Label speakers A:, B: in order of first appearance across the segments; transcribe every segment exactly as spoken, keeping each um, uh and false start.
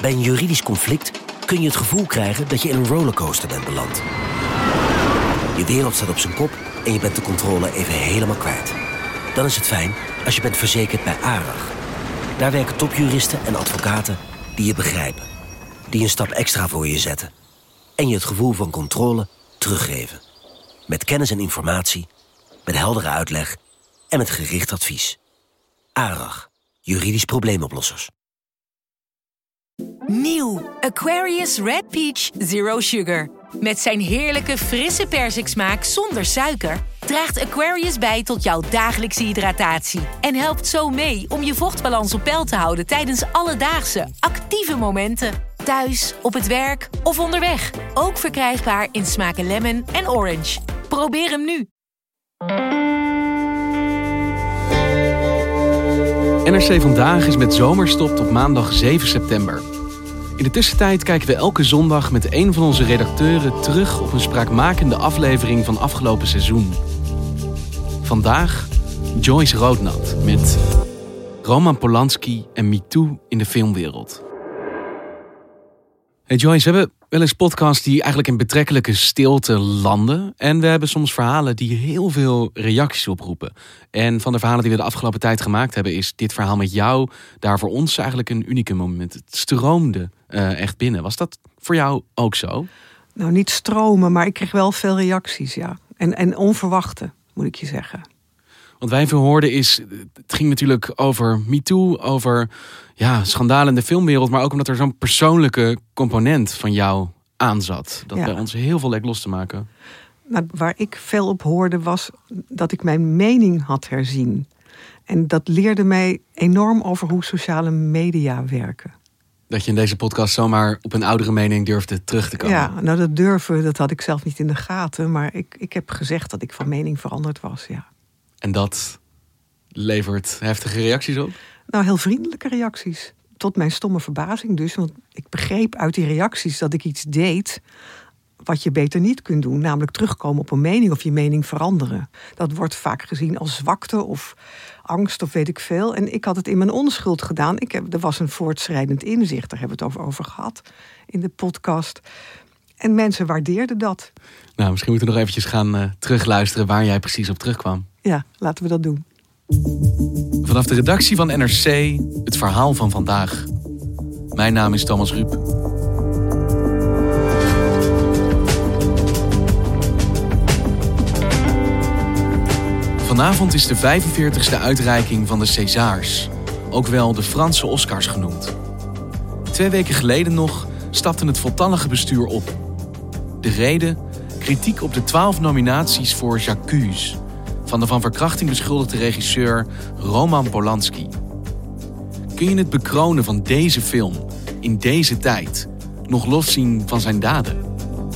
A: Bij een juridisch conflict kun je het gevoel krijgen dat je in een rollercoaster bent beland. Je wereld staat op zijn kop en je bent de controle even helemaal kwijt. Dan is het fijn als je bent verzekerd bij ARAG. Daar werken topjuristen en advocaten die je begrijpen. Die een stap extra voor je zetten. En je het gevoel van controle teruggeven. Met kennis en informatie, met heldere uitleg en met gericht advies. ARAG, juridisch probleemoplossers.
B: Nieuw Aquarius Red Peach Zero Sugar. Met zijn heerlijke frisse persiksmaak zonder suiker draagt Aquarius bij tot jouw dagelijkse hydratatie. En helpt zo mee om je vochtbalans op peil te houden tijdens alledaagse, actieve momenten. Thuis, op het werk of onderweg. Ook verkrijgbaar in smaken lemon en orange. Probeer hem nu.
C: N R C Vandaag is met zomerstop tot maandag zeven september. In de tussentijd kijken we elke zondag met een van onze redacteuren terug op een spraakmakende aflevering van afgelopen seizoen. Vandaag Joyce Roodnat met Roman Polanski en MeToo in de filmwereld. Hey Joyce, we hebben wel eens podcasts die eigenlijk in betrekkelijke stilte landen. En we hebben soms verhalen die heel veel reacties oproepen. En van de verhalen die we de afgelopen tijd gemaakt hebben, is dit verhaal met jou daar voor ons eigenlijk een unieke moment. Het stroomde uh, echt binnen. Was dat voor jou ook zo?
D: Nou, niet stromen, maar ik kreeg wel veel reacties, ja. En, en onverwachte, moet ik je zeggen.
C: Want wij verhoorden is, het ging natuurlijk over MeToo, over ja, schandalen in de filmwereld, maar ook omdat er zo'n persoonlijke component van jou aan zat. Dat ja. bij ons heel veel leek los te maken.
D: Nou, waar ik veel op hoorde was dat ik mijn mening had herzien. En dat leerde mij enorm over hoe sociale media werken.
C: Dat je in deze podcast zomaar op een oudere mening durfde terug te komen.
D: Ja, nou dat durven, dat had ik zelf niet in de gaten. Maar ik, ik heb gezegd dat ik van mening veranderd was, ja.
C: En dat levert heftige reacties op?
D: Nou, heel vriendelijke reacties. Tot mijn stomme verbazing dus. Want ik begreep uit die reacties dat ik iets deed wat je beter niet kunt doen. Namelijk terugkomen op een mening of je mening veranderen. Dat wordt vaak gezien als zwakte of angst of weet ik veel. En ik had het in mijn onschuld gedaan. Ik heb, er was een voortschrijdend inzicht. Daar hebben we het over, over gehad in de podcast. En mensen waardeerden dat.
C: Nou, misschien moeten we nog eventjes gaan uh, terugluisteren waar jij precies op terugkwam.
D: Ja, laten we dat doen.
C: Vanaf de redactie van N R C, het verhaal van vandaag. Mijn naam is Thomas Ruip. Vanavond is de vijfenveertigste uitreiking van de Césars. Ook wel de Franse Oscars genoemd. Twee weken geleden nog stapte het voltallige bestuur op. De reden? Kritiek op de twaalf nominaties voor J'accuse van de van verkrachting beschuldigde regisseur Roman Polanski. Kun je het bekronen van deze film in deze tijd nog loszien van zijn daden?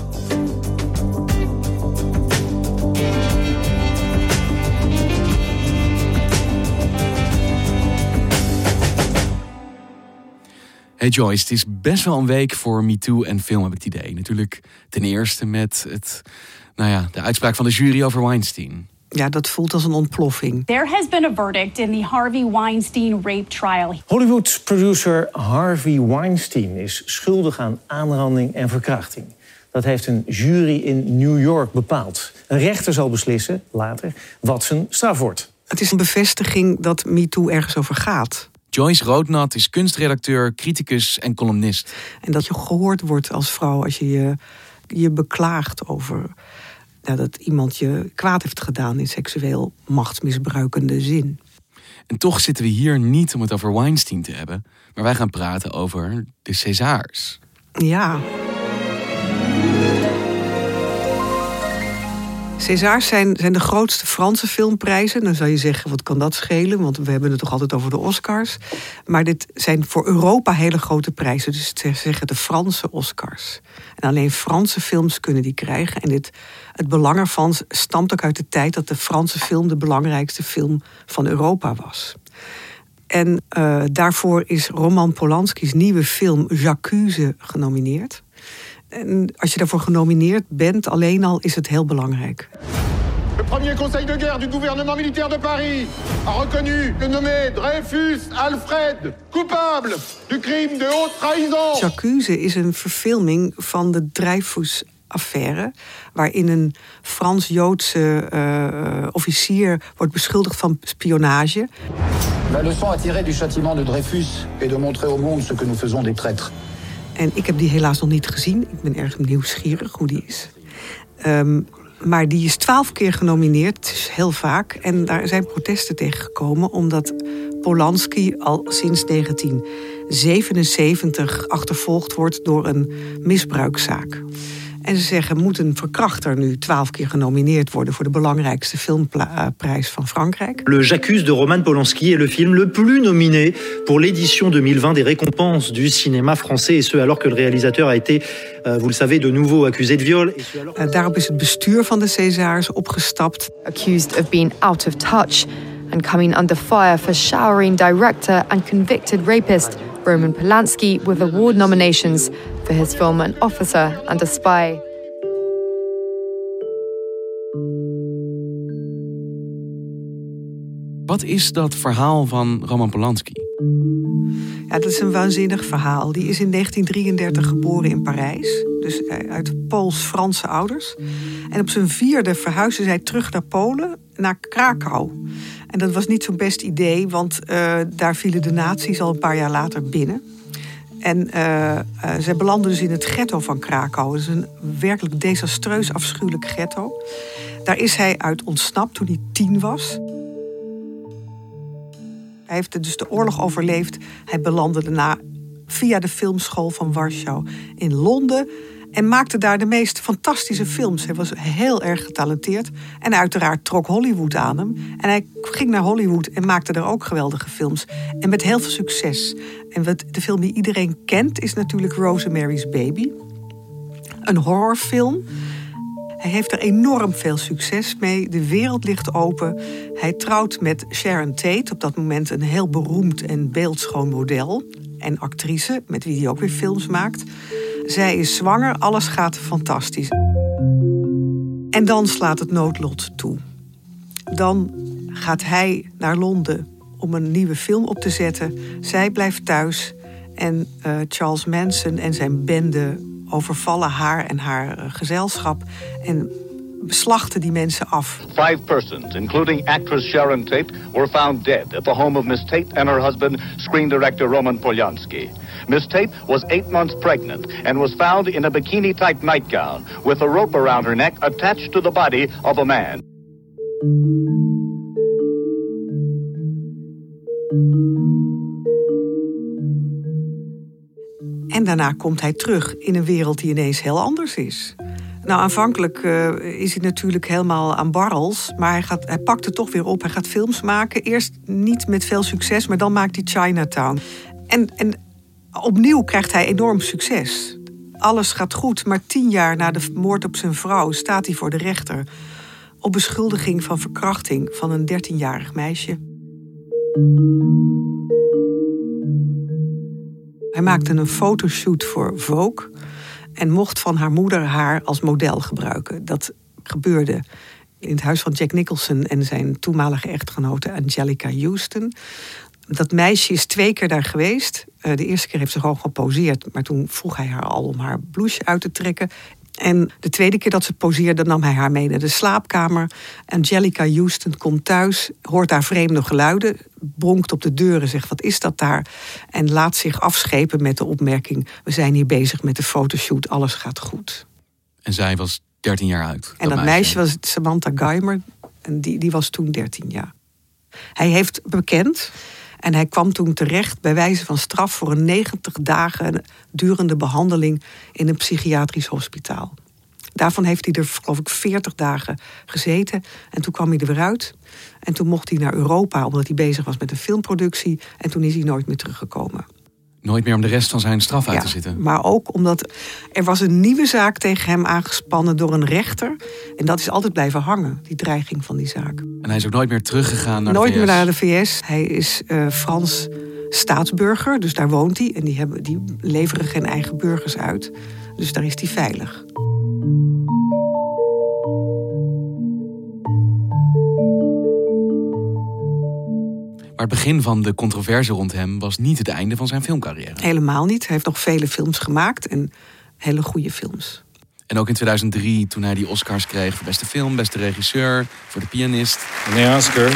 C: Hey Joyce, het is best wel een week voor MeToo en film, heb ik het idee. Natuurlijk ten eerste met het, nou ja, de uitspraak van de jury over Weinstein.
D: Ja, dat voelt als een ontploffing.
E: There has been a verdict in the Harvey Weinstein rape trial.
F: Hollywood producer Harvey Weinstein is schuldig aan aanranding en verkrachting. Dat heeft een jury in New York bepaald. Een rechter zal beslissen, later, wat zijn straf wordt.
D: Het is een bevestiging dat MeToo ergens over gaat.
C: Joyce Roodnat is kunstredacteur, criticus en columnist.
D: En dat je gehoord wordt als vrouw als je je, je beklaagt over nou, dat iemand je kwaad heeft gedaan in seksueel machtsmisbruikende zin.
C: En toch zitten we hier niet om het over Weinstein te hebben, maar wij gaan praten over de Césars.
D: Ja. Césars zijn, zijn de grootste Franse filmprijzen. Dan zou je zeggen, wat kan dat schelen? Want we hebben het toch altijd over de Oscars. Maar dit zijn voor Europa hele grote prijzen. Dus ze zeggen de Franse Oscars. En alleen Franse films kunnen die krijgen. En dit, het belang ervan stamt ook uit de tijd dat de Franse film de belangrijkste film van Europa was. En uh, daarvoor is Roman Polanski's nieuwe film J'accuse genomineerd. En als je daarvoor genomineerd bent, alleen al is het heel belangrijk.
G: Le premier premier conseil de guerre du gouvernement militaire de Paris a reconnu le nommé Dreyfus Alfred coupable du crime de haute trahison.
D: J'accuse is een verfilming van de Dreyfus-affaire, waarin een Frans-Joodse uh, officier wordt beschuldigd van spionage.
H: La leçon à tirer du châtiment de Dreyfus est de montrer au monde ce que nous faisons des traîtres.
D: En ik heb die helaas nog niet gezien. Ik ben erg nieuwsgierig hoe die is. Um, maar die is twaalf keer genomineerd. Het is heel vaak. En daar zijn protesten tegen gekomen, omdat Polanski al sinds negentien zevenenzeventig achtervolgd wordt door een misbruikzaak. En ze zeggen, moet een verkrachter nu twaalf keer genomineerd worden voor de belangrijkste filmprijs van Frankrijk?
I: Le J'accuse de Roman Polanski est le film le plus nominé pour l'édition tweeduizend twintig des récompenses du cinéma français, et ce alors que le réalisateur a été, uh, vous le savez, de nouveau accusé de viol.
D: Uh, daarop is het bestuur van de Césars opgestapt.
J: Accused of being out of touch and coming under fire for showering director and convicted rapist Roman Polanski with award nominations for his film An Officer and a Spy.
C: Wat is dat verhaal van Roman Polanski?
D: Ja, dat is een waanzinnig verhaal. Die is in negentien drieëndertig geboren in Parijs. Dus uit Pools-Franse ouders. En op zijn vierde verhuisde zij terug naar Polen, naar Krakau. En dat was niet zo'n best idee, want uh, daar vielen de nazi's al een paar jaar later binnen. En uh, uh, zij belanden dus in het ghetto van Krakau. Het is een werkelijk desastreus, afschuwelijk ghetto. Daar is hij uit ontsnapt toen hij tien was. Hij heeft dus de oorlog overleefd. Hij belandde daarna via de filmschool van Warschau in Londen en maakte daar de meest fantastische films. Hij was heel erg getalenteerd. En uiteraard trok Hollywood aan hem. En hij ging naar Hollywood en maakte daar ook geweldige films. En met heel veel succes. En wat de film die iedereen kent is natuurlijk Rosemary's Baby. Een horrorfilm. Hij heeft er enorm veel succes mee. De wereld ligt open. Hij trouwt met Sharon Tate, op dat moment een heel beroemd en beeldschoon model. En actrice, met wie hij ook weer films maakt. Zij is zwanger, alles gaat fantastisch. En dan slaat het noodlot toe. Dan gaat hij naar Londen om een nieuwe film op te zetten. Zij blijft thuis en uh, Charles Manson en zijn bende overvallen haar en haar uh, gezelschap en beslachten die mensen af.
K: Five persons, including actress Sharon Tate, were found dead at the home of Miss Tate and her husband, screen director Roman Polanski. Miss Tate was eight months pregnant and was found in a bikini-type nightgown with a rope around her neck attached to the body of a man.
D: En daarna komt hij terug in een wereld die ineens heel anders is. Nou, aanvankelijk uh, is hij natuurlijk helemaal aan barrels, maar hij, gaat, hij pakt het toch weer op. Hij gaat films maken. Eerst niet met veel succes, maar dan maakt hij Chinatown. En, en opnieuw krijgt hij enorm succes. Alles gaat goed, maar tien jaar na de moord op zijn vrouw staat hij voor de rechter op beschuldiging van verkrachting van een dertienjarig meisje. Hij maakte een fotoshoot voor Vogue en mocht van haar moeder haar als model gebruiken. Dat gebeurde in het huis van Jack Nicholson en zijn toenmalige echtgenote Angelica Houston. Dat meisje is twee keer daar geweest. De eerste keer heeft ze gewoon geposeerd, maar toen vroeg hij haar al om haar blouse uit te trekken. En de tweede keer dat ze poseerde, nam hij haar mee naar de slaapkamer. Angelica Houston komt thuis, hoort daar vreemde geluiden, bronkt op de deur en zegt, wat is dat daar? En laat zich afschepen met de opmerking, we zijn hier bezig met de fotoshoot, alles gaat goed.
C: En zij was dertien jaar uit.
D: En dat, dat meisje was Samantha Geimer, en die, die was toen dertien jaar. Hij heeft bekend en hij kwam toen terecht bij wijze van straf voor een negentig dagen durende behandeling in een psychiatrisch hospitaal. Daarvan heeft hij er, geloof ik, veertig dagen gezeten. En toen kwam hij er weer uit. En toen mocht hij naar Europa, omdat hij bezig was met een filmproductie. En toen is hij nooit meer teruggekomen.
C: Nooit meer om de rest van zijn straf uit
D: ja,
C: te zitten.
D: Maar ook omdat er was een nieuwe zaak tegen hem aangespannen door een rechter. En dat is altijd blijven hangen, die dreiging van die zaak.
C: En hij is ook nooit meer teruggegaan naar
D: nooit
C: de V S?
D: Nooit meer naar de V S. Hij is uh, Frans staatsburger, dus daar woont hij. En die, hebben, die leveren geen eigen burgers uit. Dus daar is hij veilig.
C: Maar het begin van de controverse rond hem was niet het einde van zijn filmcarrière.
D: Helemaal niet. Hij heeft nog vele films gemaakt en hele goede films.
C: En ook in tweeduizend drie, toen hij die Oscars kreeg voor beste film, beste regisseur, voor de pianist.
L: And the Oscar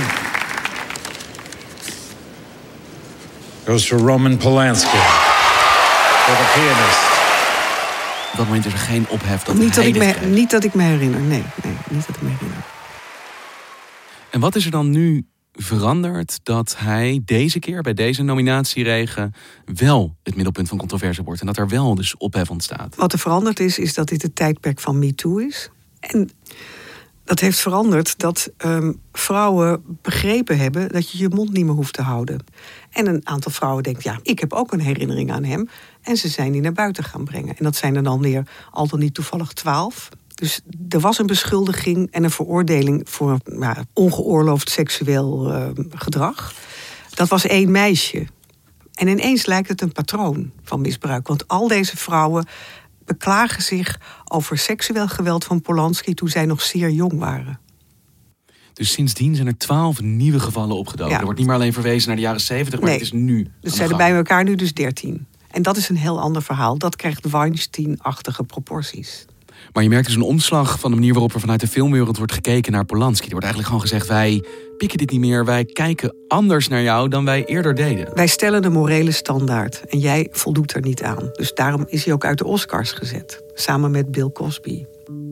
L: goes to Roman Polanski for the pianist.
C: Op dat moment is er geen ophef dat
D: niet
C: hij
D: dat ik me,
C: dit kreeg.
D: Niet dat ik me herinner, nee, nee. Niet dat ik me herinner.
C: En wat is er dan nu veranderd dat hij deze keer bij deze nominatieregen wel het middelpunt van controverse wordt en dat er wel dus ophef ontstaat?
D: Wat er veranderd is, is dat dit het tijdperk van MeToo is. En dat heeft veranderd dat um, vrouwen begrepen hebben dat je je mond niet meer hoeft te houden. En een aantal vrouwen denkt, ja, ik heb ook een herinnering aan hem. En ze zijn die naar buiten gaan brengen. En dat zijn er dan weer al dan niet toevallig twaalf. Dus er was een beschuldiging en een veroordeling voor nou, ongeoorloofd seksueel uh, gedrag. Dat was één meisje. En ineens lijkt het een patroon van misbruik. Want al deze vrouwen beklagen zich over seksueel geweld van Polanski toen zij nog zeer jong waren.
C: Dus sindsdien zijn er twaalf nieuwe gevallen opgedoken.
D: Ja.
C: Er wordt niet meer alleen verwezen naar de jaren zeventig, maar
D: Nee.
C: het is nu.
D: Dus zijn er bij elkaar nu dus dertien. En dat is een heel ander verhaal. Dat krijgt Weinstein-achtige proporties.
C: Maar je merkt dus een omslag van de manier waarop er vanuit de filmwereld wordt gekeken naar Polanski. Er wordt eigenlijk gewoon gezegd, wij pikken dit niet meer. Wij kijken anders naar jou dan wij eerder deden.
D: Wij stellen de morele standaard en jij voldoet er niet aan. Dus daarom is hij ook uit de Oscars gezet. Samen met Bill Cosby.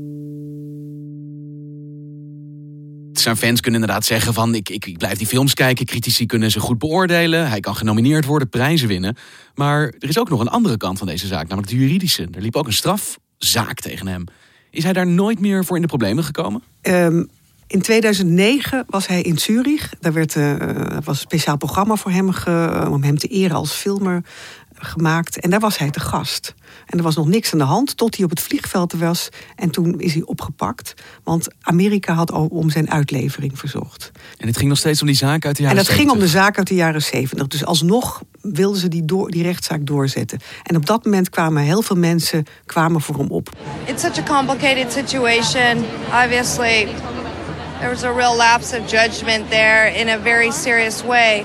C: Zijn fans kunnen inderdaad zeggen van, ik, ik, ik blijf die films kijken. Critici kunnen ze goed beoordelen. Hij kan genomineerd worden, prijzen winnen. Maar er is ook nog een andere kant van deze zaak. Namelijk de juridische. Er liep ook een strafzaak tegen hem. Is hij daar nooit meer voor in de problemen gekomen?
D: Um, in tweeduizend negen was hij in Zurich. Daar werd, uh, was een speciaal programma voor hem ge, om hem te eren als filmer gemaakt. En daar was hij te gast. En er was nog niks aan de hand tot hij op het vliegveld was. En toen is hij opgepakt. Want Amerika had al om zijn uitlevering verzocht.
C: En het ging nog steeds om die zaak uit de jaren
D: En dat
C: zeventig.
D: ging om de zaak uit de jaren zeventig. Dus alsnog wilden ze die, door, die rechtszaak doorzetten. En op dat moment kwamen heel veel mensen kwamen voor hem op.
M: It's such a complicated situation. Obviously, there was a real lapse of judgment there in a very serious way.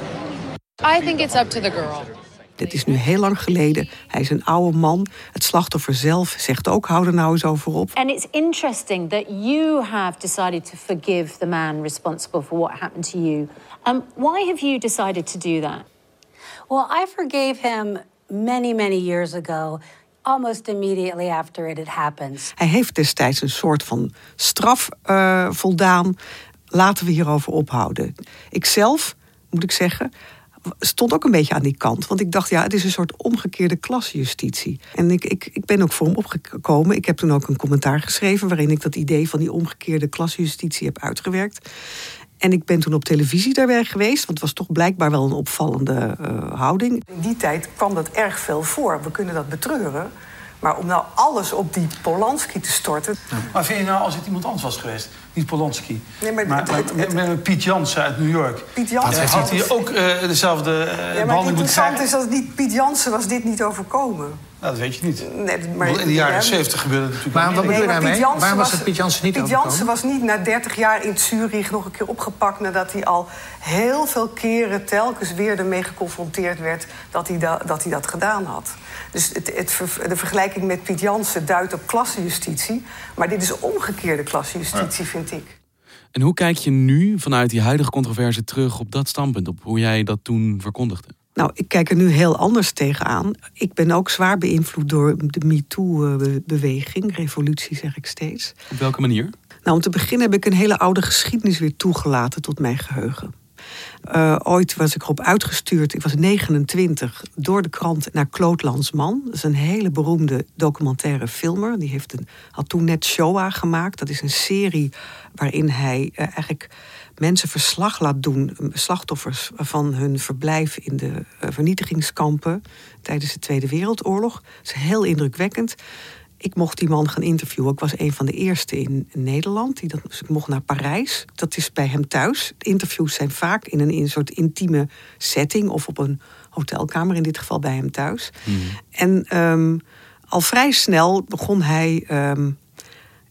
J: I think it's up to the girl.
D: Dit is nu heel lang geleden. Hij is een oude man. Het slachtoffer zelf zegt ook, hou er nou eens over op.
N: And it's interesting that you have decided to forgive the man responsible for what happened to you. Um, why have you decided to do that?
O: Well, I forgave him many, many years ago, almost immediately after it had happened.
D: Hij heeft destijds een soort van straf uh, voldaan. Laten we hierover ophouden. Ikzelf, moet ik zeggen, stond ook een beetje aan die kant. Want ik dacht, ja, het is een soort omgekeerde klasjustitie. En ik, ik, ik ben ook voor hem opgekomen. Ik heb toen ook een commentaar geschreven waarin ik dat idee van die omgekeerde klasjustitie heb uitgewerkt. En ik ben toen op televisie daarbij geweest, want het was toch blijkbaar wel een opvallende uh, houding. In die tijd kwam dat erg veel voor. We kunnen dat betreuren. Maar om nou alles op die Polanski te storten...
P: Ja. Maar vind je nou, als het iemand anders was geweest, niet Polanski...
D: Nee, maar
P: maar,
D: het,
P: maar,
D: het, het,
P: met, met Piet Jansen uit New York...
D: Piet Jansen
P: ja, had hij ook uh, dezelfde uh,
D: ja,
P: behandeling
D: moeten
P: moeten krijgen?
D: Het interessant is dat het niet Piet Jansen was dit niet overkomen.
P: Nou, dat weet je niet.
D: Nee, maar,
P: in de jaren
D: ja,
P: zeventig gebeurde het natuurlijk...
Q: Maar wat bedoel je
D: nee,
Q: daarmee? Waarom was het Piet Jansen niet
D: Piet
Q: overkomen?
D: Jansen was niet na dertig jaar in Zurich nog een keer opgepakt... nadat hij al heel veel keren telkens weer ermee geconfronteerd werd... dat hij, da, dat, hij dat gedaan had. Dus het, het, de vergelijking met Piet Jansen duidt op klassenjustitie... maar dit is omgekeerde klassenjustitie, ja. vind ik.
C: En hoe kijk je nu vanuit die huidige controverse terug op dat standpunt? Op hoe jij dat toen verkondigde?
D: Nou, ik kijk er nu heel anders tegenaan. Ik ben ook zwaar beïnvloed door de MeToo-beweging. Revolutie, zeg ik steeds.
C: Op welke manier?
D: Nou, om te beginnen heb ik een hele oude geschiedenis weer toegelaten tot mijn geheugen. Uh, ooit was ik erop uitgestuurd, ik was negenentwintig, door de krant naar Claude Lanzmann. Dat is een hele beroemde documentaire filmer. Die heeft een, had toen net Shoah gemaakt. Dat is een serie waarin hij uh, eigenlijk mensen verslag laat doen, slachtoffers van hun verblijf in de uh, vernietigingskampen tijdens de Tweede Wereldoorlog. Dat is heel indrukwekkend. Ik mocht die man gaan interviewen. Ik was een van de eerste in Nederland. Die dat, dus ik mocht naar Parijs. Dat is bij hem thuis. De interviews zijn vaak in een, in een soort intieme setting... of op een hotelkamer, in dit geval bij hem thuis. Hmm. En um, al vrij snel begon hij... Um,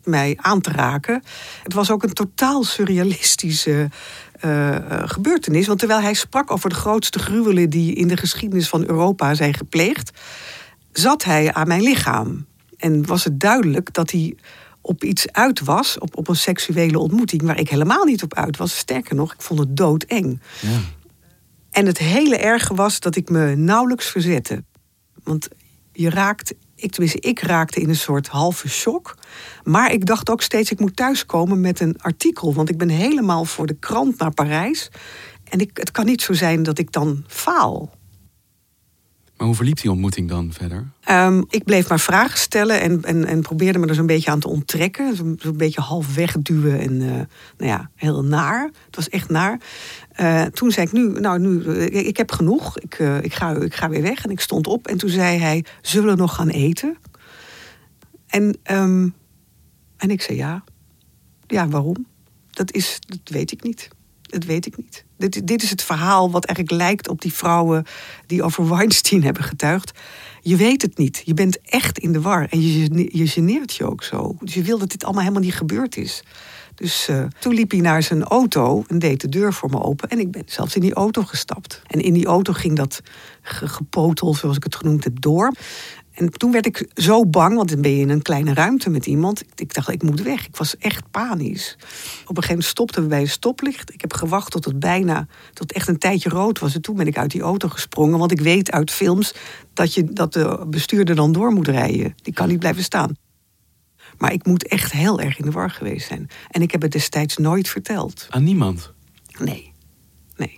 D: mij aan te raken. Het was ook een totaal surrealistische uh, gebeurtenis. Want terwijl hij sprak over de grootste gruwelen die in de geschiedenis van Europa zijn gepleegd, zat hij aan mijn lichaam. En was het duidelijk dat hij op iets uit was, op, op een seksuele ontmoeting, waar ik helemaal niet op uit was. Sterker nog, ik vond het doodeng. Ja. En het hele erge was dat ik me nauwelijks verzette. Want je raakt, ik, tenminste, ik raakte in een soort halve shock. Maar ik dacht ook steeds, ik moet thuiskomen met een artikel. Want ik ben helemaal voor de krant naar Parijs. En ik, het kan niet zo zijn dat ik dan faal.
C: Maar hoe verliep die ontmoeting dan verder?
D: Um, ik bleef maar vragen stellen en, en, en probeerde me er zo'n beetje aan te onttrekken. Zo'n zo beetje half wegduwen en uh, nou ja, heel naar. Het was echt naar. Uh, toen zei ik, nu, nou, nu, uh, ik heb genoeg. Ik, uh, ik, ga, ik ga weer weg. En ik stond op en toen zei hij, zullen we nog gaan eten? En, um, en ik zei ja. Ja, waarom? Dat, is, dat weet ik niet. Dat weet ik niet. Dit, dit is het verhaal wat eigenlijk lijkt op die vrouwen die over Weinstein hebben getuigd. Je weet het niet. Je bent echt in de war. En je, je geneert je ook zo. Dus je wil dat dit allemaal helemaal niet gebeurd is. Dus uh, toen liep hij naar zijn auto en deed de deur voor me open. En ik ben zelfs in die auto gestapt. En in die auto ging dat gepotel, zoals ik het genoemd heb, door. En toen werd ik zo bang, want dan ben je in een kleine ruimte met iemand. Ik dacht, ik moet weg. Ik was echt panisch. Op een gegeven moment stopten we bij een stoplicht. Ik heb gewacht tot het bijna, tot het echt een tijdje rood was. En toen ben ik uit die auto gesprongen. Want ik weet uit films dat, je, dat de bestuurder dan door moet rijden. Die kan niet blijven staan. Maar ik moet echt heel erg in de war geweest zijn. En ik heb het destijds nooit verteld.
C: Aan niemand?
D: Nee. Nee.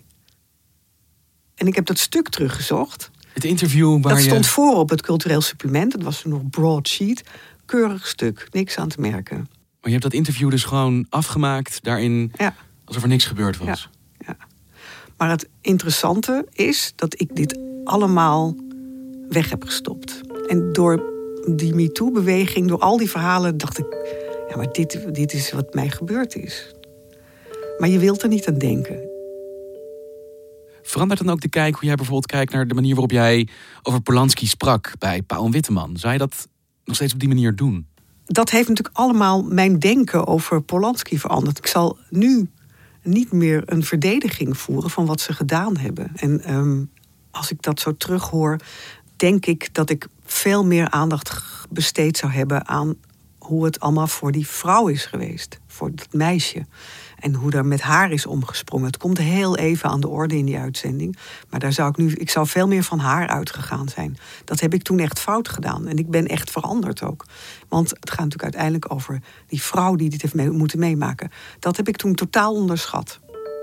D: En ik heb dat stuk teruggezocht.
C: Het interview waar
D: dat
C: je...
D: stond voor op het cultureel supplement. Dat was nog broadsheet. Keurig stuk. Niks aan te merken.
C: Maar je hebt dat interview dus gewoon afgemaakt daarin,
D: ja.
C: alsof er niks gebeurd was.
D: Ja. Ja. Maar het interessante is dat ik dit allemaal weg heb gestopt. En door die MeToo-beweging, door al die verhalen, dacht ik, ja, maar dit, dit is wat mij gebeurd is. Maar je wilt er niet aan denken.
C: Verandert dan ook de kijk hoe jij bijvoorbeeld kijkt naar de manier waarop jij over Polanski sprak bij Pauw en Witteman? Zou je dat nog steeds op die manier doen?
D: Dat heeft natuurlijk allemaal mijn denken over Polanski veranderd. Ik zal nu niet meer een verdediging voeren van wat ze gedaan hebben. En um, als ik dat zo terughoor, denk ik dat ik veel meer aandacht besteed zou hebben aan hoe het allemaal voor die vrouw is geweest. Voor dat meisje. En hoe daar met haar is omgesprongen. Het komt heel even aan de orde in die uitzending. Maar daar zou ik nu, ik zou veel meer van haar uitgegaan zijn. Dat heb ik toen echt fout gedaan. En ik ben echt veranderd ook. Want het gaat natuurlijk uiteindelijk over die vrouw die dit heeft mee, moeten meemaken. Dat heb ik toen totaal onderschat.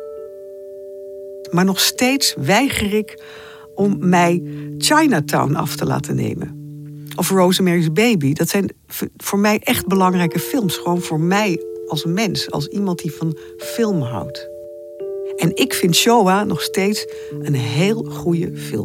D: Maar nog steeds weiger ik om mij Chinatown af te laten nemen. Of Rosemary's Baby. Dat zijn voor mij echt belangrijke films. Gewoon voor mij als mens. Als iemand die van film houdt. En ik vind Shoah nog steeds een heel goede film.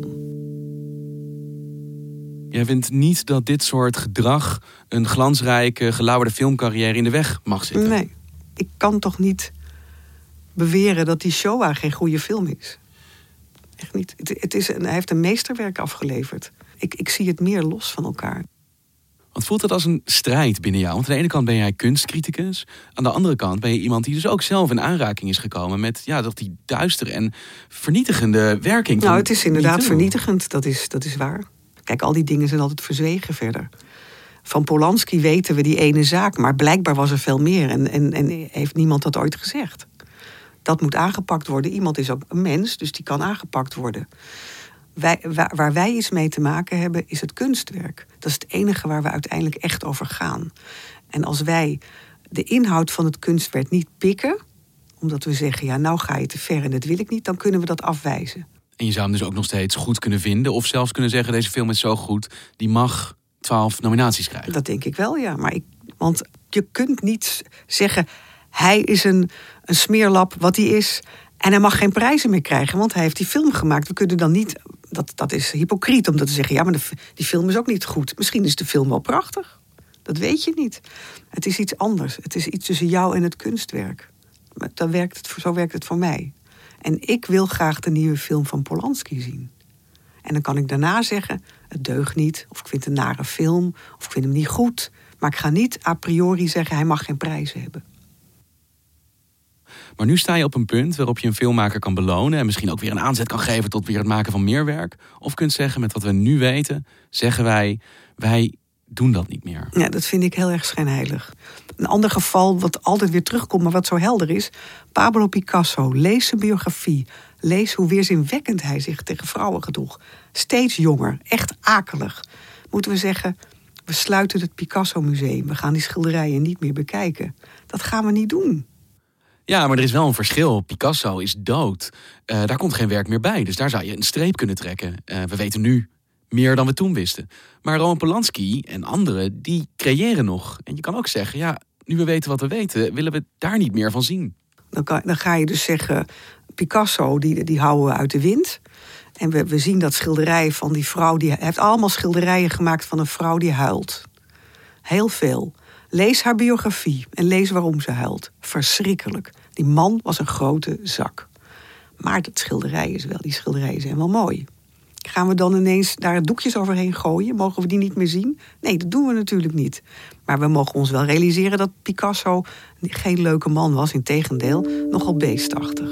C: Jij vindt niet dat dit soort gedrag een glansrijke, gelauwerde filmcarrière in de weg mag zitten?
D: Nee. Ik kan toch niet beweren dat die Shoah geen goede film is. Echt niet. Het, het is een, hij heeft een meesterwerk afgeleverd. Ik, ik zie het meer los van elkaar.
C: Want voelt het als een strijd binnen jou? Want aan de ene kant ben jij kunstcriticus. Aan de andere kant ben je iemand die dus ook zelf in aanraking is gekomen met ja, dat die duistere en vernietigende werking.
D: Nou, het is inderdaad vernietigend. Dat is, dat is waar. Kijk, al die dingen zijn altijd verzwegen verder. Van Polanski weten we die ene zaak, maar blijkbaar was er veel meer. En, en, en heeft niemand dat ooit gezegd. Dat moet aangepakt worden. Iemand is ook een mens, dus die kan aangepakt worden. Wij, waar, waar wij iets mee te maken hebben, is het kunstwerk. Dat is het enige waar we uiteindelijk echt over gaan. En als wij de inhoud van het kunstwerk niet pikken, omdat we zeggen, ja, nou ga je te ver en dat wil ik niet, dan kunnen we dat afwijzen.
C: En je zou hem dus ook nog steeds goed kunnen vinden, of zelfs kunnen zeggen, deze film is zo goed, die mag twaalf nominaties krijgen.
D: Dat denk ik wel, ja. Maar ik, want je kunt niet zeggen, hij is een, een smeerlap wat hij is, en hij mag geen prijzen meer krijgen, want hij heeft die film gemaakt. We kunnen dan niet, dat, dat is hypocriet om dat te zeggen, ja, maar de, die film is ook niet goed. Misschien is de film wel prachtig. Dat weet je niet. Het is iets anders. Het is iets tussen jou en het kunstwerk. Maar dan werkt het, zo werkt het voor mij. En ik wil graag de nieuwe film van Polanski zien. En dan kan ik daarna zeggen, het deugt niet, of ik vind het een nare film, of ik vind hem niet goed. Maar ik ga niet a priori zeggen, hij mag geen prijzen hebben.
C: Maar nu sta je op een punt waarop je een filmmaker kan belonen... en misschien ook weer een aanzet kan geven tot weer het maken van meer werk. Of kunt zeggen, met wat we nu weten, zeggen wij... wij doen dat niet meer.
D: Ja, dat vind ik heel erg schijnheilig. Een ander geval wat altijd weer terugkomt, maar wat zo helder is... Pablo Picasso, lees zijn biografie. Lees hoe weerzinwekkend hij zich tegen vrouwen gedroeg. Steeds jonger, echt akelig. Moeten we zeggen, we sluiten het Picasso-museum. We gaan die schilderijen niet meer bekijken. Dat gaan we niet doen.
C: Ja, maar er is wel een verschil. Picasso is dood. Uh, daar komt geen werk meer bij. Dus daar zou je een streep kunnen trekken. Uh, we weten nu meer dan we toen wisten. Maar Roman Polanski en anderen, die creëren nog. En je kan ook zeggen, ja, nu we weten wat we weten... willen we daar niet meer van zien.
D: Dan, kan, dan ga je dus zeggen, Picasso, die, die houden we uit de wind. En we, we zien dat schilderij van die vrouw... die hij heeft allemaal schilderijen gemaakt van een vrouw die huilt. Heel veel. Lees haar biografie en lees waarom ze huilt. Verschrikkelijk. Die man was een grote zak. Maar dat schilderij is wel, die schilderijen zijn wel mooi. Gaan we dan ineens daar doekjes overheen gooien? Mogen we die niet meer zien? Nee, dat doen we natuurlijk niet. Maar we mogen ons wel realiseren dat Picasso geen leuke man was. Integendeel, nogal beestachtig.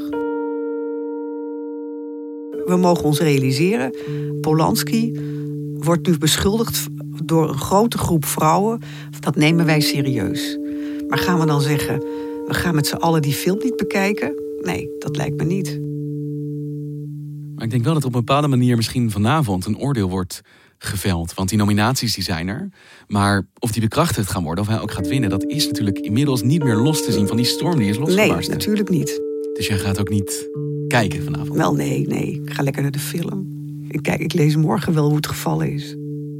D: We mogen ons realiseren, Polanski wordt nu beschuldigd door een grote groep vrouwen. Dat nemen wij serieus. Maar gaan we dan zeggen, we gaan met z'n allen die film niet bekijken? Nee, dat lijkt me niet.
C: Maar ik denk wel dat op een bepaalde manier misschien vanavond een oordeel wordt geveld. Want die nominaties die zijn er. Maar of die bekrachtigd gaan worden, of hij ook gaat winnen... dat is natuurlijk inmiddels niet meer los te zien van die storm die is losgebarsten.
D: Nee, natuurlijk niet.
C: Dus jij gaat ook niet kijken vanavond?
D: Wel, nee, nee. Ik ga lekker naar de film. Ik, kijk, ik lees morgen wel hoe het gevallen is.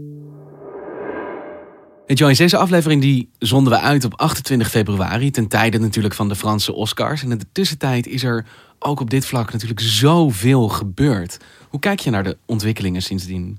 C: Hey Joyce, deze aflevering die zonden we uit op achtentwintig februari... ten tijde natuurlijk van de Franse Oscars. En in de tussentijd is er ook op dit vlak natuurlijk zoveel gebeurd. Hoe kijk je naar de ontwikkelingen sindsdien?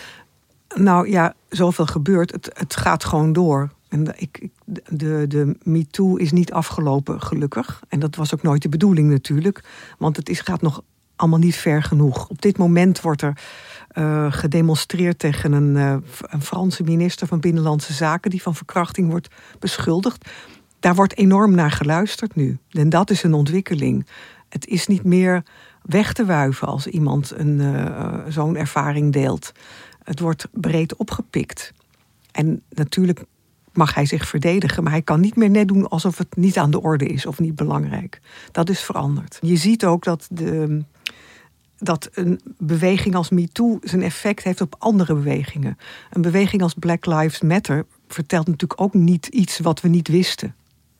D: Nou ja, zoveel gebeurt. Het, het gaat gewoon door. En de, ik, de, de MeToo is niet afgelopen, gelukkig. En dat was ook nooit de bedoeling natuurlijk. Want het is, gaat nog allemaal niet ver genoeg. Op dit moment wordt er uh, gedemonstreerd tegen een, uh, een Franse minister van Binnenlandse Zaken... die van verkrachting wordt beschuldigd. Daar wordt enorm naar geluisterd nu. En dat is een ontwikkeling. Het is niet meer weg te wuiven als iemand een, uh, zo'n ervaring deelt. Het wordt breed opgepikt. En natuurlijk mag hij zich verdedigen, maar hij kan niet meer net doen alsof het niet aan de orde is of niet belangrijk. Dat is veranderd. Je ziet ook dat, de, dat een beweging als MeToo zijn effect heeft op andere bewegingen. Een beweging als Black Lives Matter vertelt natuurlijk ook niet iets wat we niet wisten.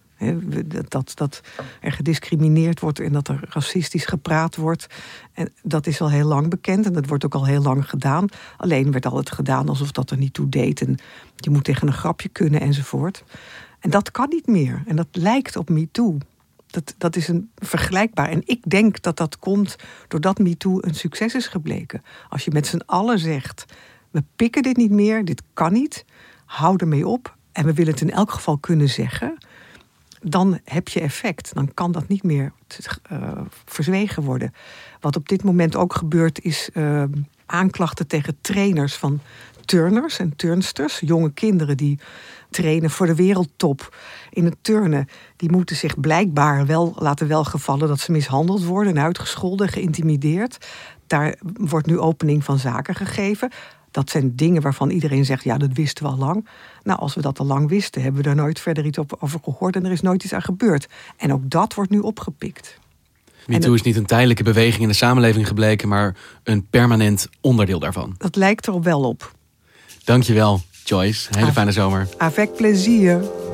D: Dat, dat er gediscrimineerd wordt en dat er racistisch gepraat wordt. En dat is al heel lang bekend en dat wordt ook al heel lang gedaan. Alleen werd altijd gedaan alsof dat er niet toe deed. En je moet tegen een grapje kunnen enzovoort. En dat kan niet meer. En dat lijkt op MeToo. Dat, dat is een vergelijkbaar. En ik denk dat dat komt doordat MeToo een succes is gebleken. Als je met z'n allen zegt, we pikken dit niet meer, dit kan niet. Hou ermee op. En we willen het in elk geval kunnen zeggen. Dan heb je effect. Dan kan dat niet meer uh, verzwegen worden. Wat op dit moment ook gebeurt is uh, aanklachten tegen trainers van turners en turnsters. Jonge kinderen die trainen voor de wereldtop in het turnen. Die moeten zich blijkbaar wel laten welgevallen dat ze mishandeld worden en uitgescholden, geïntimideerd. Daar wordt nu opening van zaken gegeven. Dat zijn dingen waarvan iedereen zegt, ja, dat wisten we al lang. Nou, als we dat al lang wisten, hebben we daar nooit verder iets over gehoord en er is nooit iets aan gebeurd. En ook dat wordt nu opgepikt.
C: MeToo is niet een tijdelijke beweging in de samenleving gebleken, maar een permanent onderdeel daarvan.
D: Dat lijkt er wel op.
C: Dankjewel, Joyce. Een hele fijne zomer.
D: Avec plaisir.